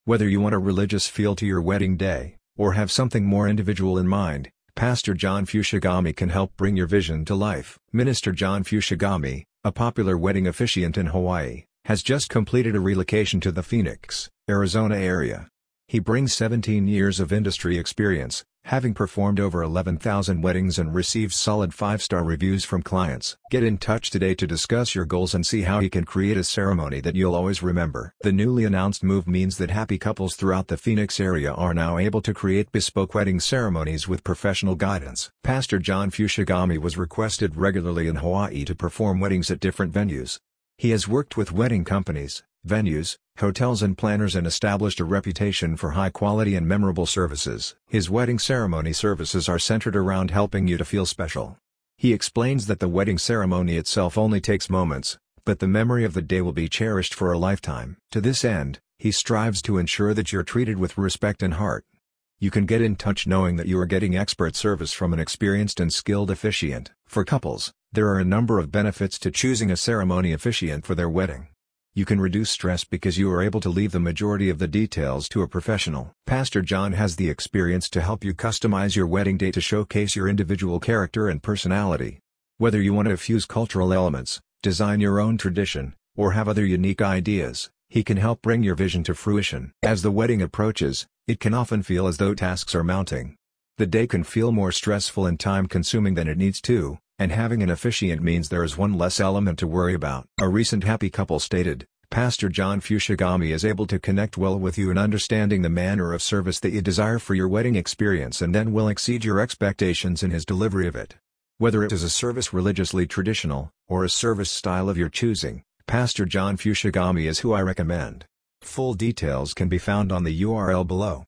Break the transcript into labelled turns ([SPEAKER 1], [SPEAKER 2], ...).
[SPEAKER 1] Whether you want a religious feel to your wedding day, or have something more individual in mind, Pastor John Fushigami can help bring your vision to life. Minister John Fushigami, a popular wedding officiant in Hawaii, has just completed a relocation to the Phoenix, Arizona area. He brings 17 years of industry experience, having performed over 11,000 weddings and received solid 5-star reviews from clients. Get in touch today to discuss your goals and see how he can create a ceremony that you'll always remember. The newly announced move means that happy couples throughout the Phoenix area are now able to create bespoke wedding ceremonies with professional guidance. Pastor John Fushigami was requested regularly in Hawaii to perform weddings at different venues. He has worked with wedding companies, venues, hotels and planners and established a reputation for high quality and memorable services. His wedding ceremony services are centered around helping you to feel special. He explains that the wedding ceremony itself only takes moments, but the memory of the day will be cherished for a lifetime. To this end, he strives to ensure that you're treated with respect and heart. You can get in touch knowing that you are getting expert service from an experienced and skilled officiant. For couples, there are a number of benefits to choosing a ceremony officiant for their wedding. You can reduce stress because you are able to leave the majority of the details to a professional. Pastor John has the experience to help you customize your wedding day to showcase your individual character and personality. Whether you want to fuse cultural elements, design your own tradition, or have other unique ideas, he can help bring your vision to fruition. As the wedding approaches, it can often feel as though tasks are mounting. The day can feel more stressful and time-consuming than it needs to, and having an officiant means there is one less element to worry about. A recent happy couple stated, "Pastor John Fushigami is able to connect well with you in understanding the manner of service that you desire for your wedding experience and then will exceed your expectations in his delivery of it." Whether it is a service religiously traditional, or a service style of your choosing, Pastor John Fushigami is who I recommend. Full details can be found on the URL below.